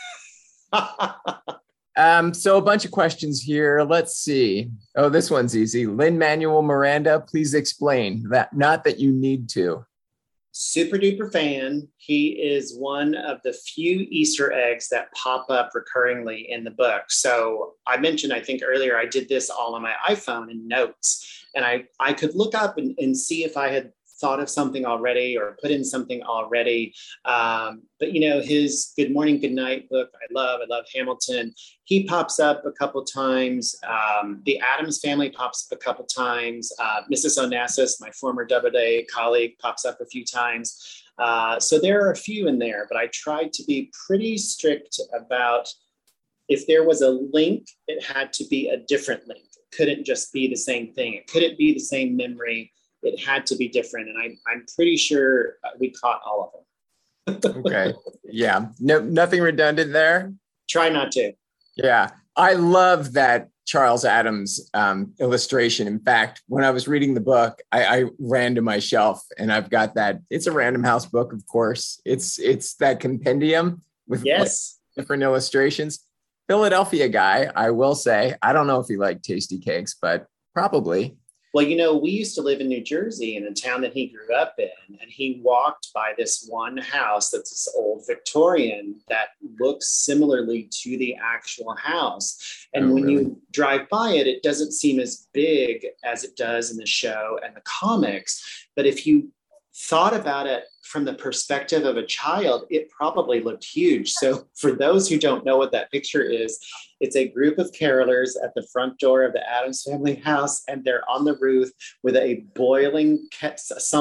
So a bunch of questions here. Let's see. Oh, this one's easy. Lin-Manuel Miranda, please explain that. Not that you need to. Super duper fan. He is one of the few Easter eggs that pop up recurringly in the book. So I mentioned, I think earlier, I did this all on my iPhone in notes, and I could look up and see if I had thought of something already or put in something already. But his Good Morning, Good Night book, I love Hamilton. He pops up a couple times. The Addams Family pops up a couple times. Mrs. Onassis, my former Doubleday colleague, pops up a few times. So there are a few in there, but I tried to be pretty strict about if there was a link, it had to be a different link. It couldn't just be the same thing. It couldn't be the same memory. It had to be different. And I'm pretty sure we caught all of them. Okay. Yeah. No, nothing redundant there. Try not to. Yeah. I love that Charles Addams illustration. In fact, when I was reading the book, I ran to my shelf and I've got that. It's a Random House book, of course. It's that compendium with different illustrations. Philadelphia guy, I will say. I don't know if he liked Tasty Cakes, but probably. Well, we used to live in New Jersey in a town that he grew up in, and he walked by this one house that's this old Victorian that looks similarly to the actual house. And when you drive by it, it doesn't seem as big as it does in the show and the comics. But if you thought about it from the perspective of a child, it probably looked huge. So for those who don't know what that picture is, it's a group of carolers at the front door of the Addams Family house, and they're on the roof with a boiling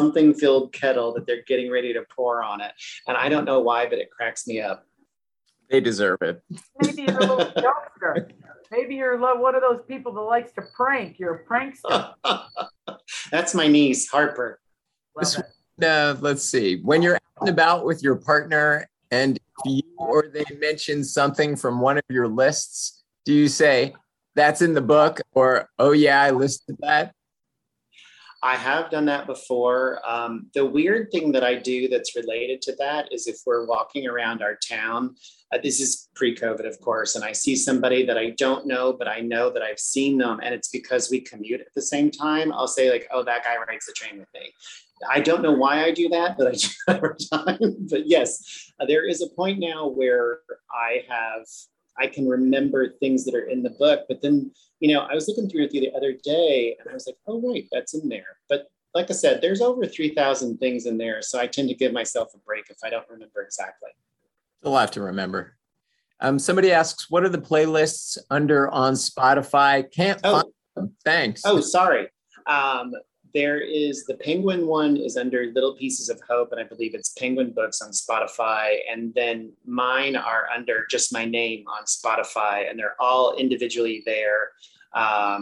something-filled kettle that they're getting ready to pour on it. And I don't know why, but it cracks me up. They deserve it. Maybe you're a little jokester. Maybe you're one of those people that likes to prank. You're a prankster. That's my niece, Harper. Love it. Let's see. When you're out and about with your partner and you or they mention something from one of your lists, do you say, that's in the book, or, oh yeah, I listed that? I have done that before. The weird thing that I do that's related to that is if we're walking around our town, this is pre-COVID, of course, and I see somebody that I don't know, but I know that I've seen them, and it's because we commute at the same time. I'll say like, oh, that guy rides the train with me. I don't know why I do that, but I do that every time. But yes, there is a point now where I can remember things that are in the book, but then, I was looking through it the other day and I was like, oh, right, that's in there. But like I said, there's over 3,000 things in there. So I tend to give myself a break if I don't remember exactly. You'll have to remember. Somebody asks, what are the playlists under on Spotify? Can't find them. Thanks. Oh, sorry. There is the Penguin one is under Little Pieces of Hope, and I believe it's Penguin Books on Spotify. And then mine are under just my name on Spotify, and they're all individually there. I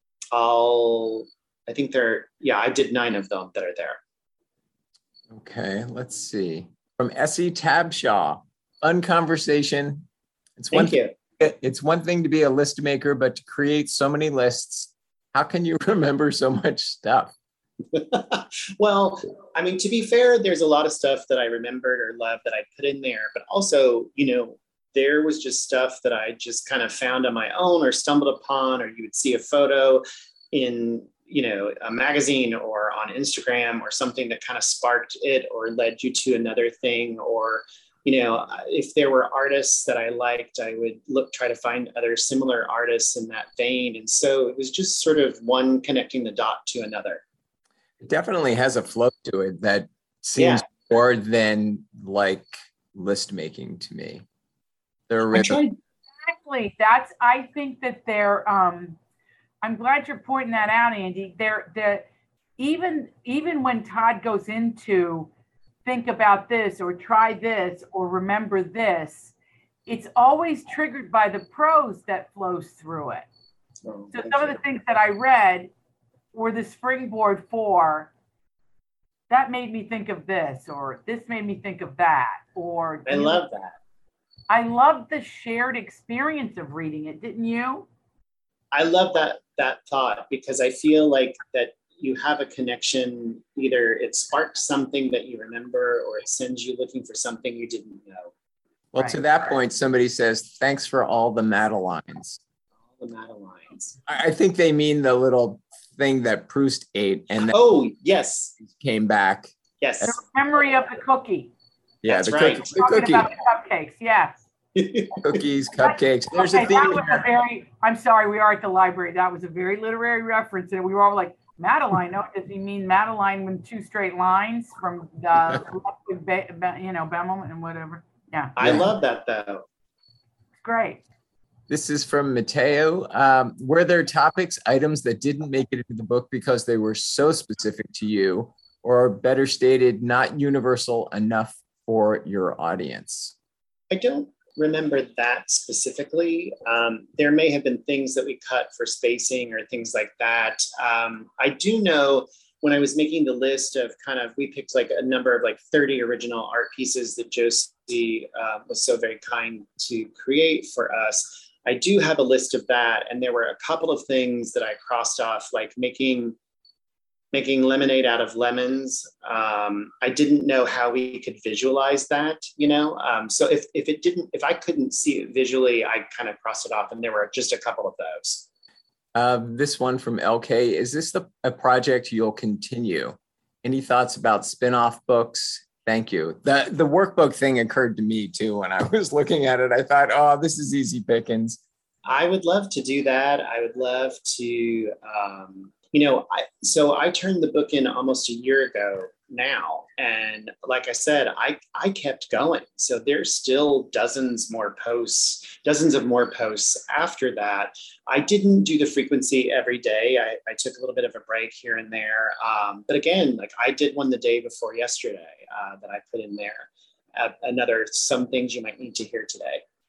think I did 9 of them that are there. Okay, let's see. From Essie Tabshaw, fun conversation. Thank you. It's one thing to be a list maker, but to create so many lists, how can you remember so much stuff? Well, I mean, to be fair, there's a lot of stuff that I remembered or loved that I put in there, but also, there was just stuff that I just kind of found on my own or stumbled upon, or you would see a photo in, a magazine or on Instagram or something that kind of sparked it or led you to another thing. Or, if there were artists that I liked, I would try to find other similar artists in that vein. And so it was just sort of one connecting the dot to another. It definitely has a flow to it that seems more than like list making to me. Exactly. I think that they're, I'm glad you're pointing that out, Andy. Even when Todd goes into think about this or try this or remember this, it's always triggered by the prose that flows through it. So some of the things that I read were the springboard for that made me think of this, or this made me think of that, or I love that. I love the shared experience of reading it, didn't you? I love that thought, because I feel like that you have a connection. Either it sparks something that you remember, or it sends you looking for something you didn't know. Well, to that point, somebody says, thanks for all the Madelines. All the Madelines. I think they mean the little thing that Proust ate and yes, came back. Yes. The memory of the cookie. Yeah, that's right. The cookie. About the cupcakes, yes. Cookies, cupcakes. There's a theme. That was I'm sorry, we are at the library. That was a very literary reference. And we were all like, Madeline, no, does he mean Madeline with 2 straight lines from the, Bemmel and whatever? Yeah. I love that though. It's great. This is from Mateo. Were there topics, items that didn't make it into the book because they were so specific to you, or better stated, not universal enough for your audience? I don't remember that specifically. There may have been things that we cut for spacing or things like that. I do know when I was making the list of we picked like a number of like 30 original art pieces that Josie was so very kind to create for us. I do have a list of that. And there were a couple of things that I crossed off, like making lemonade out of lemons. I didn't know how we could visualize that, so if I couldn't see it visually, I kind of crossed it off, and there were just a couple of those. This one from LK, is this a project you'll continue? Any thoughts about spin-off books? Thank you. The workbook thing occurred to me too. When I was looking at it, I thought, oh, this is easy pickings. I would love to do that. I would love to, I turned the book in almost a year ago now. And like I said, I kept going. So there's still dozens of more posts after that. I didn't do the frequency every day. I took a little bit of a break here and there. But again, like I did one the day before yesterday that I put in there. Some things you might need to hear today.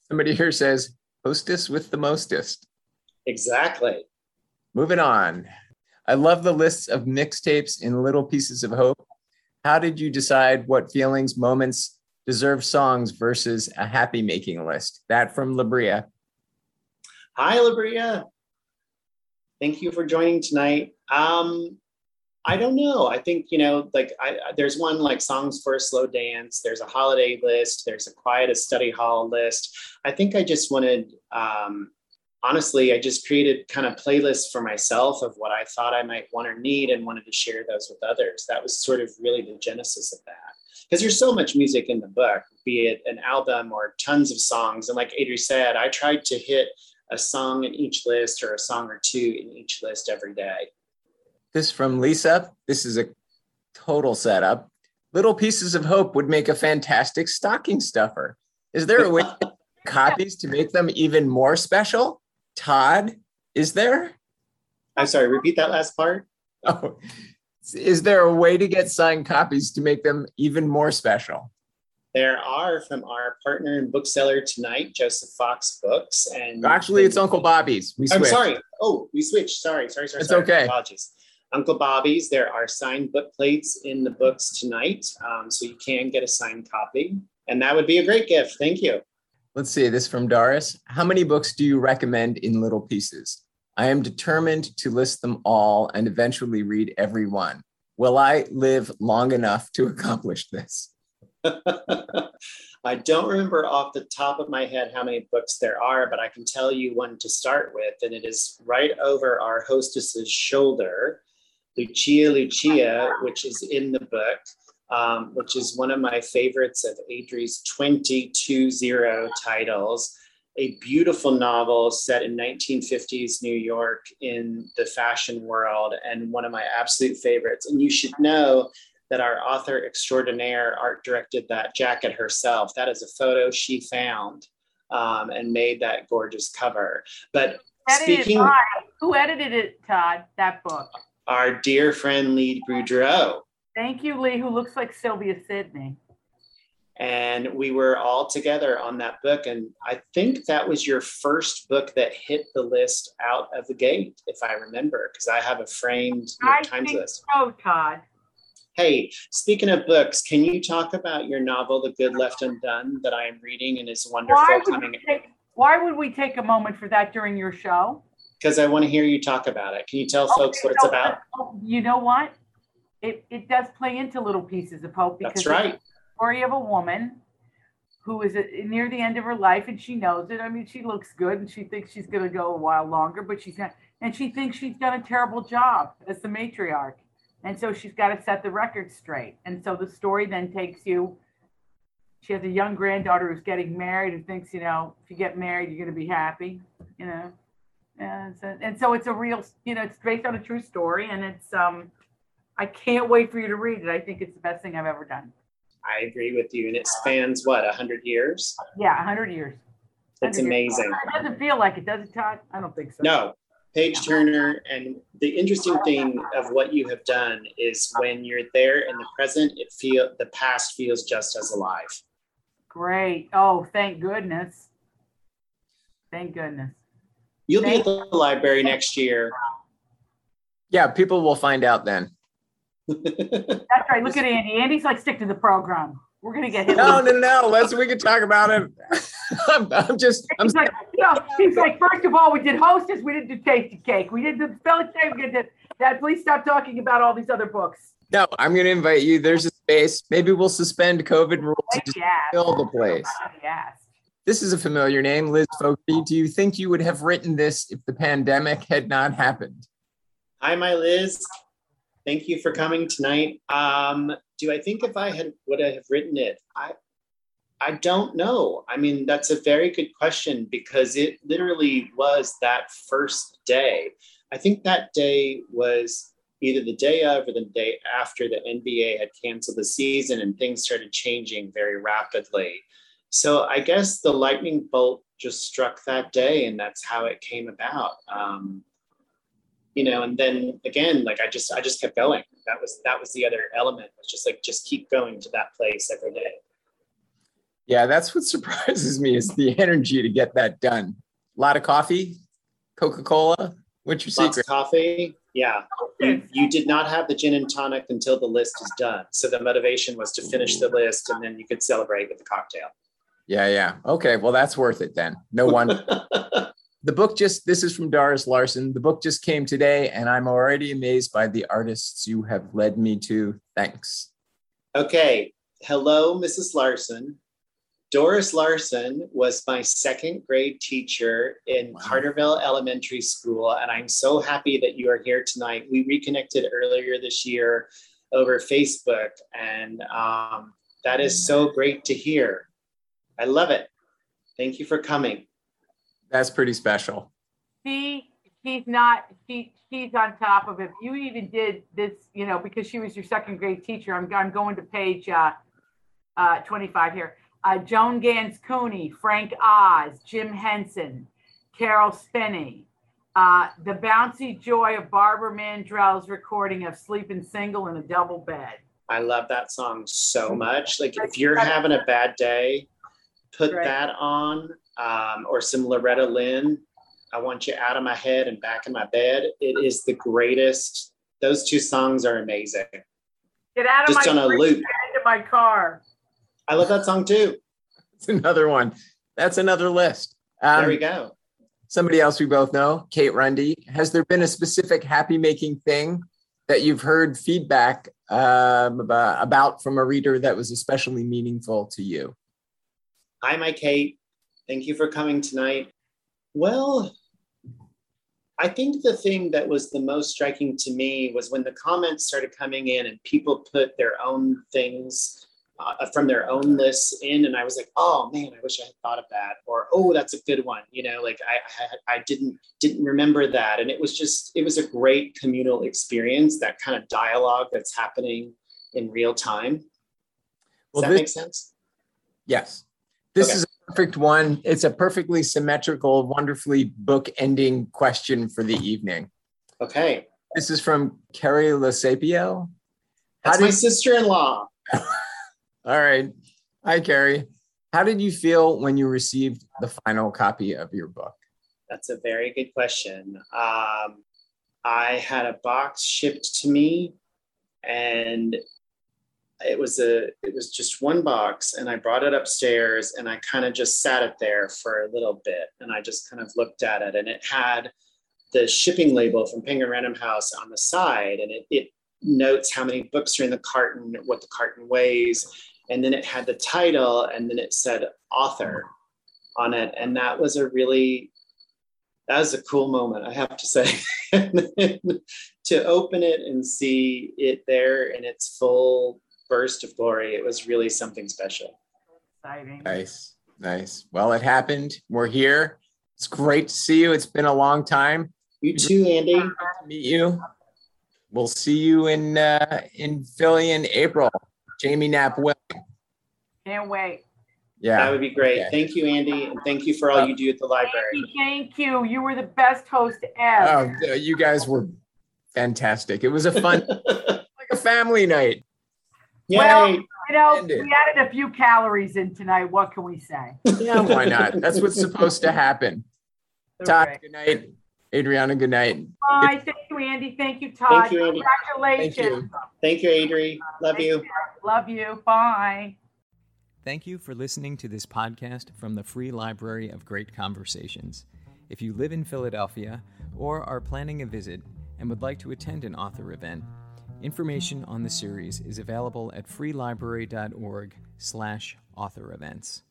Somebody here says, hostess with the mostest. Exactly. Moving on. I love the lists of mixtapes in Little Pieces of Hope. How did you decide what feelings, moments deserve songs versus a happy making list? That from Labria. Hi, Labria. Thank you for joining tonight. I don't know. I think, there's one like songs for a slow dance. There's a holiday list. There's a quiet as study hall list. I think I just wanted, honestly, I just created kind of playlists for myself of what I thought I might want or need and wanted to share those with others. That was sort of really the genesis of that. Because there's so much music in the book, be it an album or tons of songs. And like Adri said, I tried to hit a song in each list or a song or two in each list every day. This from Lisa. This is a total setup. Little Pieces of Hope would make a fantastic stocking stuffer. Is there a way to get copies to make them even more special? Todd, is there? I'm sorry, repeat that last part. Oh, is there a way to get signed copies to make them even more special? There are, from our partner and bookseller tonight, Joseph Fox Books. And actually, it's Uncle Bobby's. I'm sorry. Oh, we switched. Sorry. It's okay. Apologies. Uncle Bobby's. There are signed book plates in the books tonight, so you can get a signed copy, and that would be a great gift. Thank you. Let's see. This from Doris. How many books do you recommend in Little Pieces? I am determined to list them all and eventually read every one. Will I live long enough to accomplish this? I don't remember off the top of my head how many books there are, but I can tell you one to start with, and it is right over our hostess's shoulder, Lucia, which is in the book, which is one of my favorites of Adri's 220 titles. A beautiful novel set in 1950s New York in the fashion world, and one of my absolute favorites. And you should know that our author extraordinaire art directed that jacket herself. That is a photo she found and made that gorgeous cover. But who edited it, Todd, that book? Our dear friend Lee Boudreau. Thank you, Lee, who looks like Sylvia Sidney. And we were all together on that book. And I think that was your first book that hit the list out of the gate, if I remember, because I have a framed New York Times list. Oh, Todd. Hey, speaking of books, can you talk about your novel, The Good Left Undone, that I am reading and is wonderful? Why would we take a moment for that during your show? Because I want to hear you talk about it. Can you tell folks what it's about? You know what? It does play into Little Pieces of Hope. Because that's right. It's the story of a woman who is near the end of her life, and she knows it. I mean, she looks good, and she thinks she's going to go a while longer, but she's not. And she thinks she's done a terrible job as the matriarch. And so she's got to set the record straight. And so the story then takes you, she has a young granddaughter who's getting married and thinks, if you get married, you're going to be happy, And so it's a real, it's based on a true story. And it's, I can't wait for you to read it. I think it's the best thing I've ever done. I agree with you. And it spans, 100 years? Yeah, 100 years. It's amazing. It doesn't feel like it, does it, Todd? I don't think so. No. Page Turner, and the interesting thing of what you have done is when you're there in the present, the past feels just as alive. Great. Oh, thank goodness. Thank goodness. You'll be at the library next year. Yeah, people will find out then. That's right. Look at Andy. Andy's like, stick to the program. We're gonna get him. No. We can talk about it. He's like, first of all, we did Hostess, we didn't do Tasty Cake, we did the spelling check, we did that. Please stop talking about all these other books. No, I'm going to invite you. There's a space. Maybe we'll suspend COVID rules and just fill the place. Yes. This is a familiar name, Liz Fogarty. Do you think you would have written this if the pandemic had not happened? Hi, my Liz. Thank you for coming tonight. Do I think if would I have written it? I don't know. I mean, that's a very good question because it literally was that first day. I think that day was either the day of or the day after the NBA had canceled the season and things started changing very rapidly. So I guess the lightning bolt just struck that day and that's how it came about. And then again, like I just kept going. That was the other element, was just keep going to that place every day. Yeah, that's what surprises me is the energy to get that done. A lot of coffee, Coca-Cola. What's your Lots secret? of coffee. Yeah. You did not have the gin and tonic until the list is done. So the motivation was to finish the list and then you could celebrate with the cocktail. Yeah. Okay, well, that's worth it then. No wonder. The book this is from Doris Larson. The book just came today, and I'm already amazed by the artists you have led me to. Thanks. Okay. Hello, Mrs. Larson. Doris Larson was my second grade teacher in Carterville Elementary School, and I'm so happy that you are here tonight. We reconnected earlier this year over Facebook, and that is so great to hear. I love it. Thank you for coming. That's pretty special. She's on top of it. You even did this, because she was your second grade teacher. I'm going to page 25 here. Joan Gans Cooney, Frank Oz, Jim Henson, Carol Spinney, the bouncy joy of Barbara Mandrell's recording of Sleeping Single in a Double Bed. I love that song so much. Like if you're having a bad day, put that on. Or some Loretta Lynn, I Want You Out of My Head and Back in My Bed. It is the greatest. Those two songs are amazing. Get out of just my on a loop. Into my car. I love that song too. It's another one. That's another list. There we go. Somebody else we both know, Kate Rundy. Has there been a specific happy-making thing that you've heard feedback about from a reader that was especially meaningful to you? Hi, my Kate. Thank you for coming tonight. Well, I think the thing that was the most striking to me was when the comments started coming in and people put their own things from their own lists in. And I was like, oh man, I wish I had thought of that. Or, oh, that's a good one. Like I didn't remember that. And it was a great communal experience, that kind of dialogue that's happening in real time. Does that make sense? Yes. This is a perfect one. It's a perfectly symmetrical, wonderfully book-ending question for the evening. Okay. This is from Carrie Lasapio. That's my sister-in-law. All right. Hi, Carrie. How did you feel when you received the final copy of your book? That's a very good question. I had a box shipped to me, and it was just one box, and I brought it upstairs and I kind of just sat it there for a little bit, and I just kind of looked at it, and it had the shipping label from Penguin Random House on the side, and it notes how many books are in the carton, what the carton weighs, and then it had the title, and then it said author on it, and that was a cool moment, I have to say. To open it and see it there in its full burst of glory, it was really something special. Exciting. Nice. Well, it happened. We're here. It's great to see you. It's been a long time. You too, Andy. Great to meet you. We'll see you in Philly in April. Jamie Knapp will. Can't wait. Yeah, that would be great. Okay. Thank you, Andy, and thank you for all you do at the library. Andy, thank you. You were the best host ever. Oh, you guys were fantastic. It was a fun, like a family night. Yay. Well, we added a few calories in tonight. What can we say? Yeah, why not? That's what's supposed to happen. Todd, good night. Adriana, good night. Bye. Thank you, Andy. Thank you, Todd. Thank you, Andy. Congratulations. Thank you, Adri. Love you. Love you. Bye. Thank you for listening to this podcast from the Free Library of Great Conversations. If you live in Philadelphia or are planning a visit and would like to attend an author event, information on the series is available at freelibrary.org/author events.